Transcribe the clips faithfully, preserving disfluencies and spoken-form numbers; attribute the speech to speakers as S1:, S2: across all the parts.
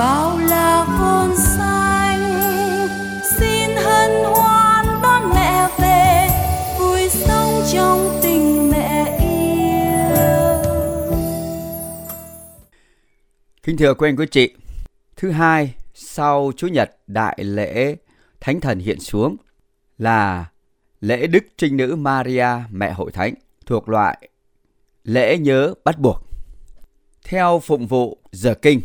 S1: bao la con xanh, xin hân hoan đón mẹ về, vui sống trong tình mẹ yêu.
S2: Kính thưa quý anh quý chị, thứ hai sau Chủ nhật đại lễ Thánh Thần hiện xuống là lễ Đức Trinh Nữ Maria Mẹ Hội Thánh, thuộc loại lễ nhớ bắt buộc. Theo phụng vụ giờ kinh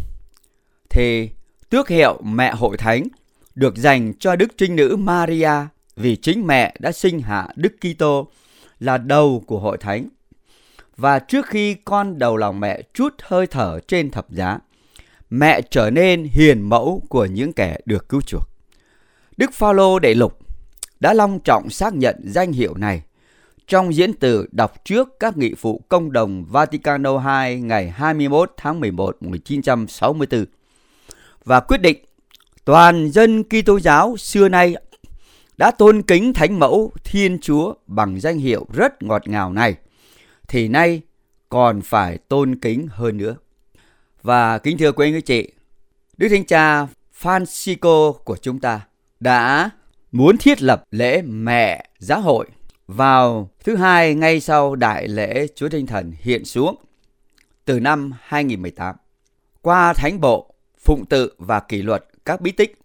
S2: thì tước hiệu Mẹ Hội Thánh được dành cho Đức Trinh Nữ Maria vì chính mẹ đã sinh hạ Đức Kitô là đầu của Hội Thánh. Và trước khi con đầu lòng mẹ trút hơi thở trên thập giá, mẹ trở nên hiền mẫu của những kẻ được cứu chuộc. Đức Phaolô Đệ Lục đã long trọng xác nhận danh hiệu này trong diễn từ đọc trước các nghị phụ công đồng Vaticano hai ngày hai mươi mốt tháng mười một năm một nghìn chín trăm sáu mươi tư và quyết định toàn dân Kitô giáo xưa nay đã tôn kính Thánh Mẫu Thiên Chúa bằng danh hiệu rất ngọt ngào này, thì nay còn phải tôn kính hơn nữa. Và kính thưa quý anh quý chị, Đức Thánh Cha Francisco của chúng ta đã muốn thiết lập lễ Mẹ Giáo hội vào thứ hai ngay sau đại lễ Chúa Thánh Thần hiện xuống từ năm hai nghìn không trăm mười tám qua Thánh Bộ, Phụng Tự và Kỷ luật các bí tích.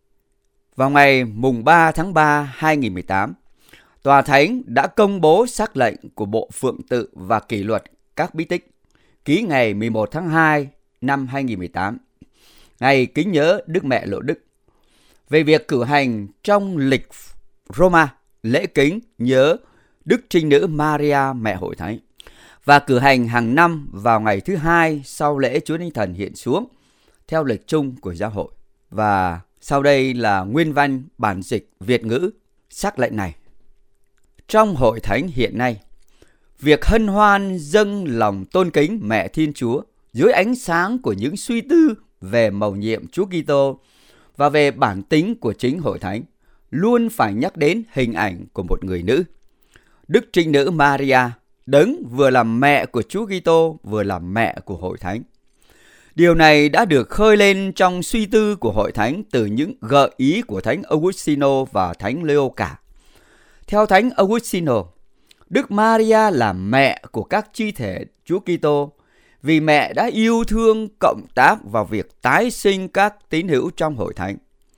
S2: Vào ngày mùng ba tháng ba năm hai nghìn không trăm mười tám, Tòa Thánh đã công bố sắc lệnh của Bộ Phụng Tự và Kỷ luật các bí tích ký ngày mười một tháng hai năm hai nghìn không trăm mười tám, ngày kính nhớ Đức Mẹ Lộ Đức, về việc cử hành trong lịch Roma lễ kính nhớ Đức Trinh Nữ Maria Mẹ Hội Thánh và cử hành hàng năm vào ngày thứ hai sau lễ Chúa Thánh Thần hiện xuống theo lịch chung của giáo hội. Và sau đây là nguyên văn bản dịch Việt ngữ sắc lệnh này. Trong Hội Thánh hiện nay, việc hân hoan dâng lòng tôn kính Mẹ Thiên Chúa dưới ánh sáng của những suy tư về mầu nhiệm Chúa Kitô và về bản tính của chính Hội Thánh luôn phải nhắc đến hình ảnh của một người nữ, Đức Trinh Nữ Maria, đấng vừa là mẹ của Chúa Kitô vừa là mẹ của Hội Thánh. Điều này đã được khơi lên trong suy tư của Hội Thánh từ những gợi ý của Thánh Augustino và Thánh Leo cả. Theo Thánh Augustino, Đức Maria là mẹ của các chi thể Chúa Kitô vì mẹ đã yêu thương cộng tác vào việc tái sinh các tín hữu trong Hội Thánh.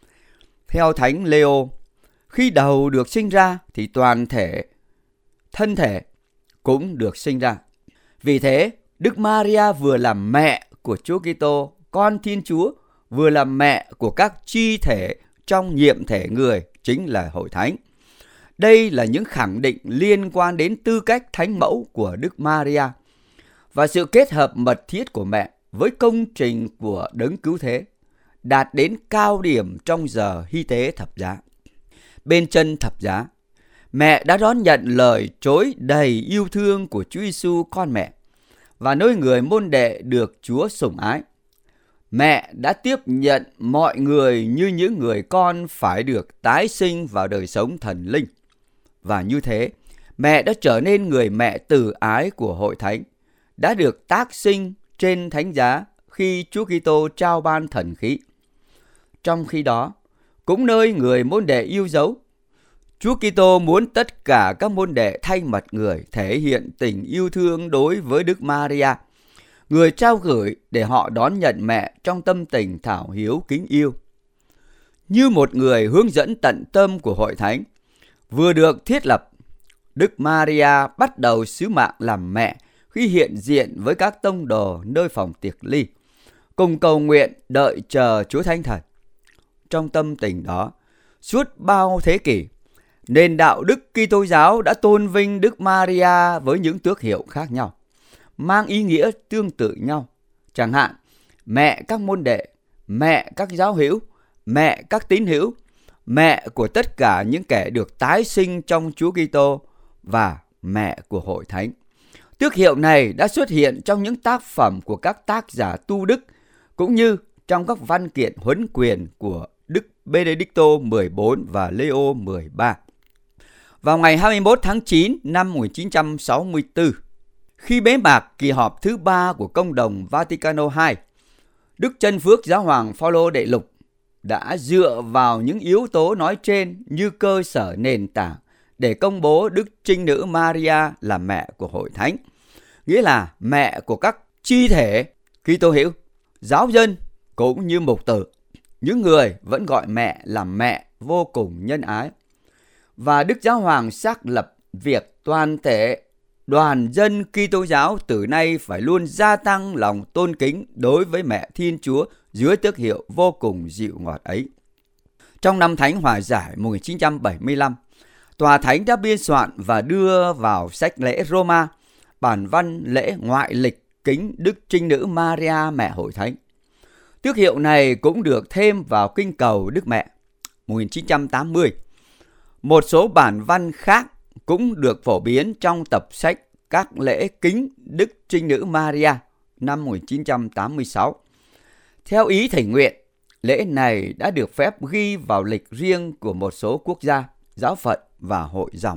S2: Theo Thánh Leo, khi đầu được sinh ra thì toàn thể, thân thể cũng được sinh ra. Vì thế, Đức Maria vừa là mẹ của Chúa Kitô, con Thiên Chúa, vừa là mẹ của các chi thể trong nhiệm thể người, chính là Hội Thánh. Đây là những khẳng định liên quan đến tư cách thánh mẫu của Đức Maria và sự kết hợp mật thiết của mẹ với công trình của đấng cứu thế đạt đến cao điểm trong giờ hy tế thập giá. Bên chân thập giá, mẹ đã đón nhận lời trối đầy yêu thương của Chúa Giêsu con mẹ và nơi người môn đệ được Chúa sủng ái. Mẹ đã tiếp nhận mọi người như những người con phải được tái sinh vào đời sống thần linh. Và như thế, mẹ đã trở nên người mẹ từ ái của Hội Thánh, đã được tác sinh trên thánh giá khi Chúa Kitô trao ban thần khí. Trong khi đó, cũng nơi người môn đệ yêu dấu, Chúa Kitô muốn tất cả các môn đệ thay mặt người thể hiện tình yêu thương đối với Đức Maria, người trao gửi để họ đón nhận mẹ trong tâm tình thảo hiếu kính yêu. Như một người hướng dẫn tận tâm của Hội Thánh vừa được thiết lập, Đức Maria bắt đầu sứ mạng làm mẹ khi hiện diện với các tông đồ nơi phòng tiệc ly, cùng cầu nguyện đợi chờ Chúa Thánh Thần. Trong tâm tình đó, suốt bao thế kỷ, nền đạo đức Kitô giáo đã tôn vinh Đức Maria với những tước hiệu khác nhau, mang ý nghĩa tương tự nhau. Chẳng hạn, mẹ các môn đệ, mẹ các giáo hữu, mẹ các tín hữu, mẹ của tất cả những kẻ được tái sinh trong Chúa Kitô và mẹ của Hội Thánh. Tước hiệu này đã xuất hiện trong những tác phẩm của các tác giả tu đức, cũng như trong các văn kiện huấn quyền của Đức Benedicto mười bốn và Leo mười ba. Vào ngày hai mươi mốt tháng chín năm một nghìn chín trăm sáu mươi tư, khi bế mạc kỳ họp thứ ba của Công đồng Vaticano hai, Đức Chân Phước Giáo hoàng Phaolô Đệ Lục đã dựa vào những yếu tố nói trên như cơ sở nền tảng để công bố Đức Trinh Nữ Maria là mẹ của Hội Thánh, nghĩa là mẹ của các chi thể Kitô hữu, giáo dân cũng như mục tử, những người vẫn gọi mẹ là mẹ vô cùng nhân ái. Và Đức Giáo hoàng xác lập việc toàn thể đoàn dân Kitô giáo từ nay phải luôn gia tăng lòng tôn kính đối với mẹ Thiên Chúa dưới tước hiệu vô cùng dịu ngọt ấy. Trong năm Thánh Hòa Giải một nghìn chín trăm bảy mươi lăm, Tòa Thánh đã biên soạn và đưa vào sách lễ Roma bản văn lễ ngoại lịch kính Đức Trinh Nữ Maria mẹ Hội Thánh. Tước hiệu này cũng được thêm vào kinh cầu Đức Mẹ một nghìn chín trăm tám mươi. Một số bản văn khác cũng được phổ biến trong tập sách các lễ kính Đức Trinh Nữ Maria năm một nghìn chín trăm tám mươi sáu. Theo ý thỉnh nguyện, lễ này đã được phép ghi vào lịch riêng của một số quốc gia, giáo phận và hội dòng.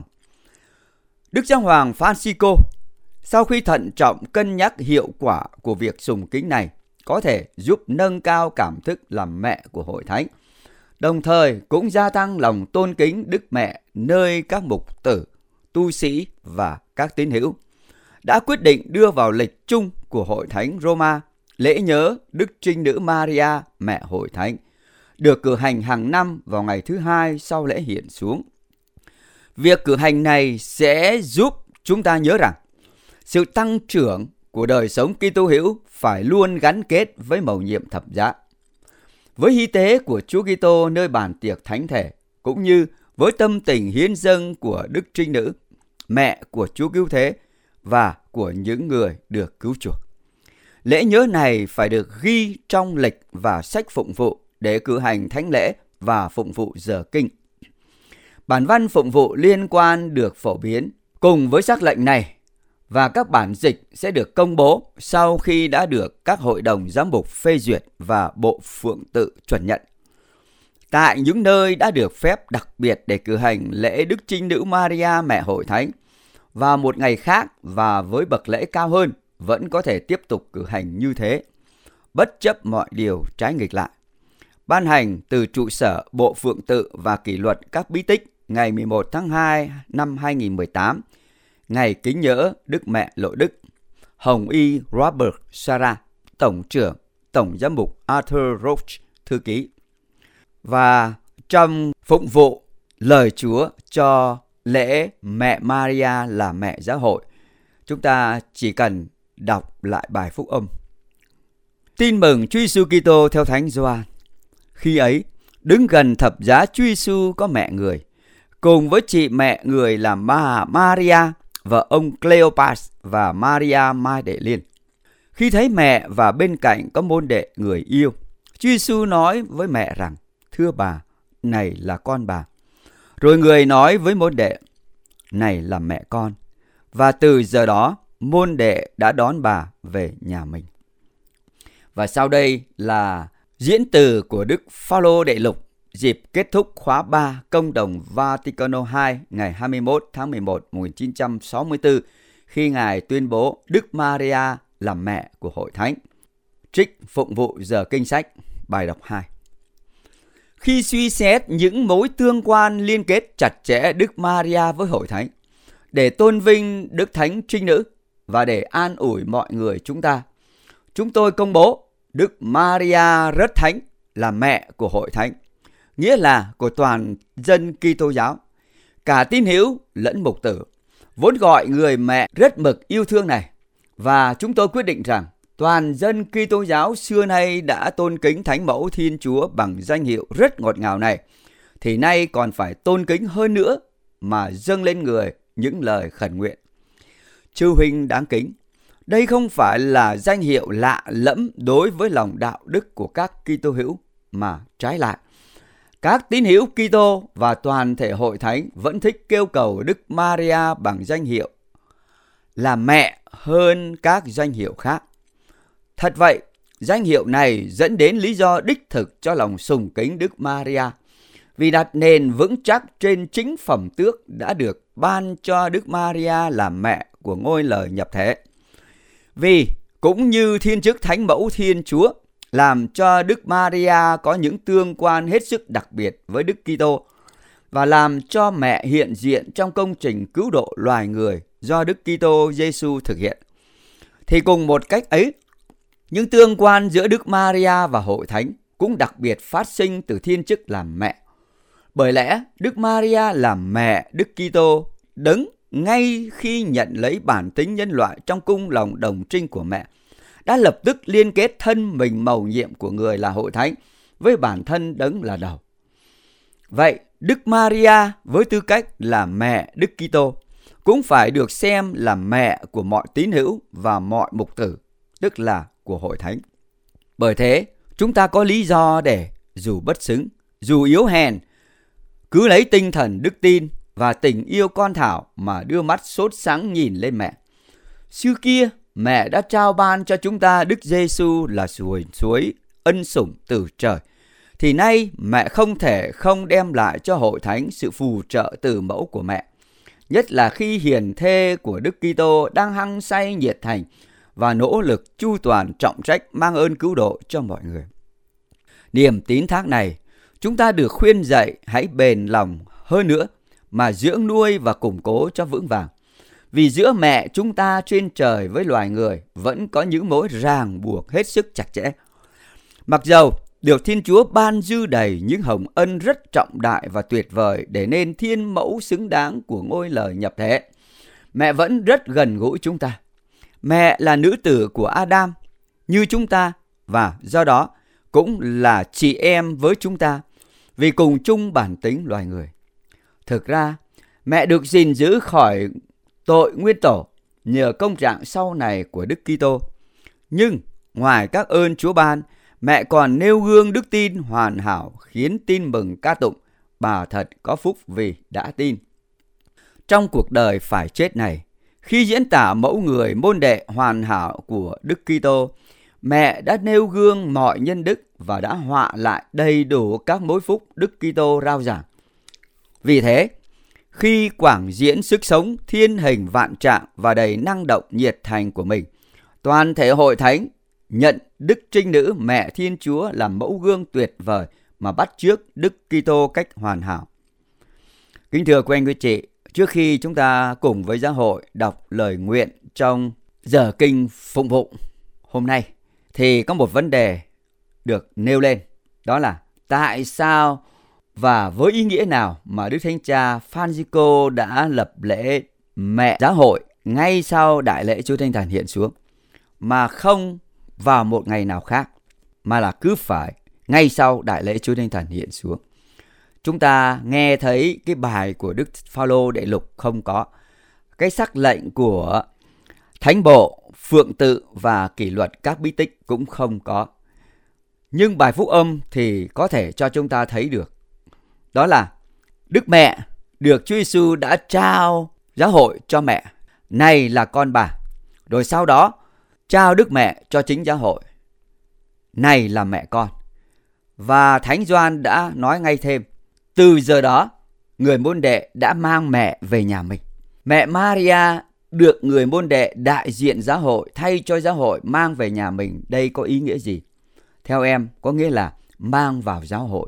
S2: Đức Giáo hoàng Francisco, sau khi thận trọng cân nhắc hiệu quả của việc sùng kính này, có thể giúp nâng cao cảm thức làm mẹ của Hội Thánh, đồng thời cũng gia tăng lòng tôn kính Đức Mẹ nơi các mục tử, tu sĩ và các tín hữu, đã quyết định đưa vào lịch chung của Hội Thánh Roma lễ nhớ Đức Trinh Nữ Maria mẹ Hội Thánh, được cử hành hàng năm vào ngày thứ hai sau lễ hiện xuống. Việc cử hành này sẽ giúp chúng ta nhớ rằng sự tăng trưởng của đời sống Kitô hữu phải luôn gắn kết với mầu nhiệm thập giá, với hy tế của Chúa Kitô nơi bàn tiệc thánh thể, cũng như với tâm tình hiến dâng của Đức Trinh Nữ, mẹ của Chúa Cứu Thế và của những người được cứu chuộc. Lễ nhớ này phải được ghi trong lịch và sách phụng vụ để cử hành thánh lễ và phụng vụ giờ kinh. Bản văn phụng vụ liên quan được phổ biến cùng với sắc lệnh này, và các bản dịch sẽ được công bố sau khi đã được các hội đồng giám mục phê duyệt và Bộ Phượng Tự chuẩn nhận. Tại những nơi đã được phép đặc biệt để cử hành lễ Đức Trinh Nữ Maria mẹ Hội Thánh, và một ngày khác và với bậc lễ cao hơn vẫn có thể tiếp tục cử hành như thế, bất chấp mọi điều trái nghịch lại. Ban hành từ trụ sở Bộ Phượng Tự và Kỷ luật các bí tích ngày mười một tháng hai năm hai nghìn không trăm mười tám, ngày kính nhớ Đức Mẹ Lộ Đức, Hồng Y Robert Sarah, Tổng trưởng, Tổng giám mục Arthur Roach, thư ký. Và trong phụng vụ lời Chúa cho lễ Mẹ Maria là mẹ giáo hội, chúng ta chỉ cần đọc lại bài phúc âm. Tin mừng Chúa Giêsu Kitô theo Thánh Gioan. Khi ấy, đứng gần thập giá Chúa Giêsu có mẹ người, cùng với chị mẹ người là Ma Maria, vợ ông Cleopas và Maria Mai Đệ Liên. Khi thấy mẹ và bên cạnh có môn đệ người yêu, Chúa Giêsu nói với mẹ rằng: "Thưa bà, này là con bà." Rồi người nói với môn đệ: "Này là mẹ con." Và từ giờ đó, môn đệ đã đón bà về nhà mình. Và sau đây là diễn từ của Đức Phaolô Đệ Lục dịp kết thúc khóa ba Công đồng Vaticano hai ngày hai mươi mốt tháng mười một năm một nghìn chín trăm sáu mươi tư, khi Ngài tuyên bố Đức Maria là mẹ của Hội Thánh. Trích phụng vụ giờ kinh sách, bài đọc hai. Khi suy xét những mối tương quan liên kết chặt chẽ Đức Maria với Hội Thánh, để tôn vinh Đức Thánh Trinh Nữ và để an ủi mọi người chúng ta, chúng tôi công bố Đức Maria rất thánh là mẹ của Hội Thánh, nghĩa là của toàn dân Kitô giáo, cả tín hữu lẫn mục tử, vốn gọi người mẹ rất mực yêu thương này. Và chúng tôi quyết định rằng toàn dân Kitô giáo xưa nay đã tôn kính Thánh Mẫu Thiên Chúa bằng danh hiệu rất ngọt ngào này, thì nay còn phải tôn kính hơn nữa mà dâng lên người những lời khẩn nguyện. Chư huynh đáng kính, đây không phải là danh hiệu lạ lẫm đối với lòng đạo đức của các Kitô hữu, mà trái lại, các tín hữu Kitô và toàn thể Hội Thánh vẫn thích kêu cầu Đức Maria bằng danh hiệu là mẹ hơn các danh hiệu khác. Thật vậy, danh hiệu này dẫn đến lý do đích thực cho lòng sùng kính Đức Maria, vì đặt nền vững chắc trên chính phẩm tước đã được ban cho Đức Maria là mẹ của ngôi lời nhập thể. Vì cũng như thiên chức Thánh Mẫu Thiên Chúa làm cho Đức Maria có những tương quan hết sức đặc biệt với Đức Kitô và làm cho mẹ hiện diện trong công trình cứu độ loài người do Đức Kitô Giêsu thực hiện. Thì cùng một cách ấy, những tương quan giữa Đức Maria và Hội Thánh cũng đặc biệt phát sinh từ thiên chức làm mẹ. Bởi lẽ Đức Maria là mẹ Đức Kitô, đấng ngay khi nhận lấy bản tính nhân loại trong cung lòng đồng trinh của mẹ, đã lập tức liên kết thân mình mầu nhiệm của người là Hội Thánh với bản thân đấng là đầu. Vậy Đức Maria với tư cách là mẹ Đức Kitô cũng phải được xem là mẹ của mọi tín hữu và mọi mục tử, tức là của Hội Thánh. Bởi thế, chúng ta có lý do để dù bất xứng, dù yếu hèn, cứ lấy tinh thần đức tin và tình yêu con thảo mà đưa mắt sốt sáng nhìn lên mẹ. Xưa kia, mẹ đã trao ban cho chúng ta Đức Giêsu là suối suối ân sủng từ trời. Thì nay mẹ không thể không đem lại cho Hội Thánh sự phù trợ từ mẫu của mẹ. Nhất là khi hiền thê của Đức Kitô đang hăng say nhiệt thành và nỗ lực chu toàn trọng trách mang ơn cứu độ cho mọi người. Niềm tín thác này, chúng ta được khuyên dạy hãy bền lòng hơn nữa mà dưỡng nuôi và củng cố cho vững vàng. Vì giữa mẹ chúng ta trên trời với loài người vẫn có những mối ràng buộc hết sức chặt chẽ. Mặc dầu được Thiên Chúa ban dư đầy những hồng ân rất trọng đại và tuyệt vời để nên thiên mẫu xứng đáng của ngôi lời nhập thế, mẹ vẫn rất gần gũi chúng ta. Mẹ là nữ tử của Adam như chúng ta và do đó cũng là chị em với chúng ta vì cùng chung bản tính loài người. Thực ra, mẹ được gìn giữ khỏi tội nguyên tổ nhờ công trạng sau này của Đức Kitô. Nhưng ngoài các ơn Chúa ban, mẹ còn nêu gương đức tin hoàn hảo khiến tin mừng ca tụng, bà thật có phúc vì đã tin. Trong cuộc đời phải chết này, khi diễn tả mẫu người môn đệ hoàn hảo của Đức Kitô, mẹ đã nêu gương mọi nhân đức và đã họa lại đầy đủ các mối phúc Đức Kitô rao giảng. Vì thế, khi quảng diễn sức sống thiên hình vạn trạng và đầy năng động nhiệt thành của mình, toàn thể Hội Thánh nhận Đức Trinh Nữ Mẹ Thiên Chúa làm mẫu gương tuyệt vời mà bắt chước Đức Kitô cách hoàn hảo. Kính thưa quý anh quý chị, trước khi chúng ta cùng với giáo hội đọc lời nguyện trong giờ kinh phụng vụ hôm nay, thì có một vấn đề được nêu lên, đó là tại sao và với ý nghĩa nào mà Đức Thánh Cha Francisco đã lập lễ mẹ giáo hội ngay sau đại lễ Chúa Thánh Thần hiện xuống, mà không vào một ngày nào khác, mà là cứ phải ngay sau đại lễ Chúa Thánh Thần hiện xuống. Chúng ta nghe thấy cái bài của Đức Phaolô Đệ Lục không có, cái sắc lệnh của Thánh Bộ, Phượng Tự và kỷ luật các bí tích cũng không có. Nhưng bài phúc âm thì có thể cho chúng ta thấy được. Đó là Đức Mẹ được Chúa Giêsu đã trao giáo hội cho mẹ, này là con bà. Rồi sau đó trao Đức Mẹ cho chính giáo hội, này là mẹ con. Và Thánh Gioan đã nói ngay thêm, từ giờ đó người môn đệ đã mang mẹ về nhà mình. Mẹ Maria được người môn đệ đại diện giáo hội thay cho giáo hội mang về nhà mình. Đây có ý nghĩa gì? Theo em, có nghĩa là mang vào giáo hội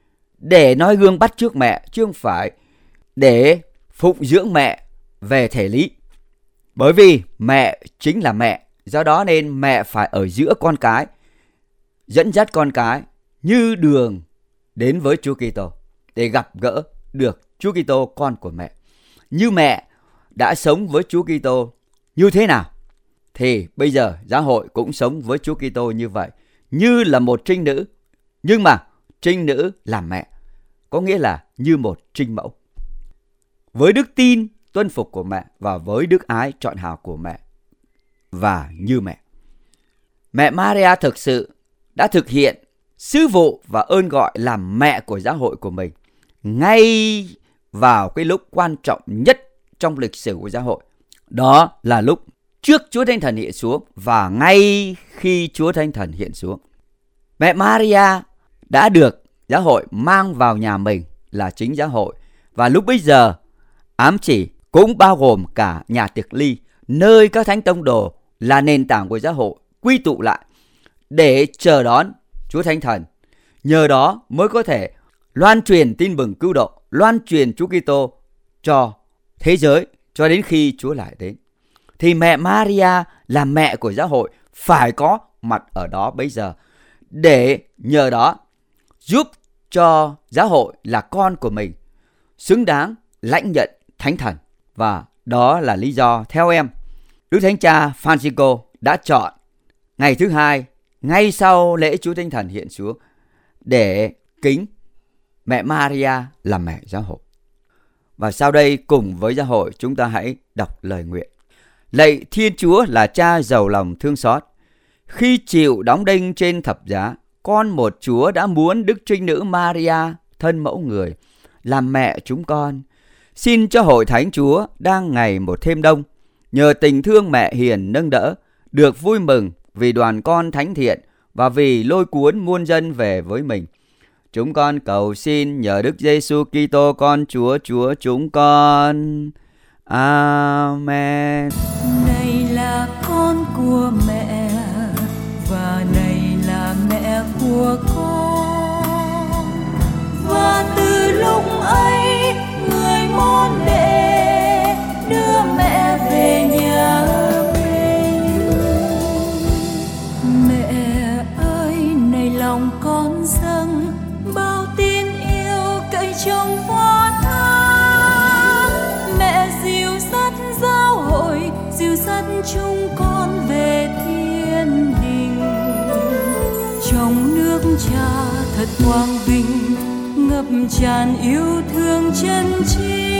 S2: để noi gương bắt chước mẹ, chứ không phải để phụng dưỡng mẹ về thể lý. Bởi vì mẹ chính là mẹ, do đó nên mẹ phải ở giữa con cái, dẫn dắt con cái như đường đến với Chúa Kitô để gặp gỡ được Chúa Kitô con của mẹ. Như mẹ đã sống với Chúa Kitô như thế nào, thì bây giờ giáo hội cũng sống với Chúa Kitô như vậy, như là một trinh nữ, nhưng mà trinh nữ làm mẹ, có nghĩa là như một trinh mẫu, với đức tin tuân phục của mẹ và với đức ái trọn hảo của mẹ và như mẹ. Mẹ Maria thực sự đã thực hiện sứ vụ và ơn gọi làm mẹ của giáo hội của mình ngay vào cái lúc quan trọng nhất trong lịch sử của giáo hội. Đó là lúc trước Chúa Thánh Thần hiện xuống và ngay khi Chúa Thánh Thần hiện xuống. Mẹ Maria đã được giáo hội mang vào nhà mình là chính giáo hội. Và lúc bấy giờ ám chỉ cũng bao gồm cả nhà tiệc ly, nơi các thánh tông đồ là nền tảng của giáo hội quy tụ lại để chờ đón Chúa Thánh Thần. Nhờ đó mới có thể loan truyền tin mừng cứu độ, loan truyền Chúa Kitô cho thế giới cho đến khi Chúa lại đến. Thì mẹ Maria là mẹ của giáo hội phải có mặt ở đó bây giờ, để nhờ đó giúp cho giáo hội là con của mình xứng đáng lãnh nhận Thánh Thần. Và đó là lý do theo em Đức Thánh Cha Francisco đã chọn ngày thứ hai ngay sau lễ Chúa Thánh Thần hiện xuống để kính mẹ Maria là mẹ giáo hội. Và sau đây cùng với giáo hội chúng ta hãy đọc lời nguyện. Lạy Thiên Chúa là Cha giàu lòng thương xót, khi chịu đóng đinh trên thập giá, con một Chúa đã muốn Đức Trinh Nữ Maria thân mẫu người làm mẹ chúng con. Xin cho hội thánh Chúa đang ngày một thêm đông, nhờ tình thương mẹ hiền nâng đỡ, được vui mừng vì đoàn con thánh thiện và vì lôi cuốn muôn dân về với mình. Chúng con cầu xin nhờ Đức Giêsu Kitô con Chúa Chúa chúng con. Amen.
S1: Này là con của mẹ và này là mẹ của con, và từ lúc ấy người môn đệ đưa mẹ về nhà mình. Mẹ ơi, này lòng con dâng bao tin yêu cậy trong hoa thắm. Mẹ dìu dắt giáo hội, dìu dắt chúng con về thiên đình. Trong nước Cha thật quang vinh, ngập tràn yêu thương chân chính.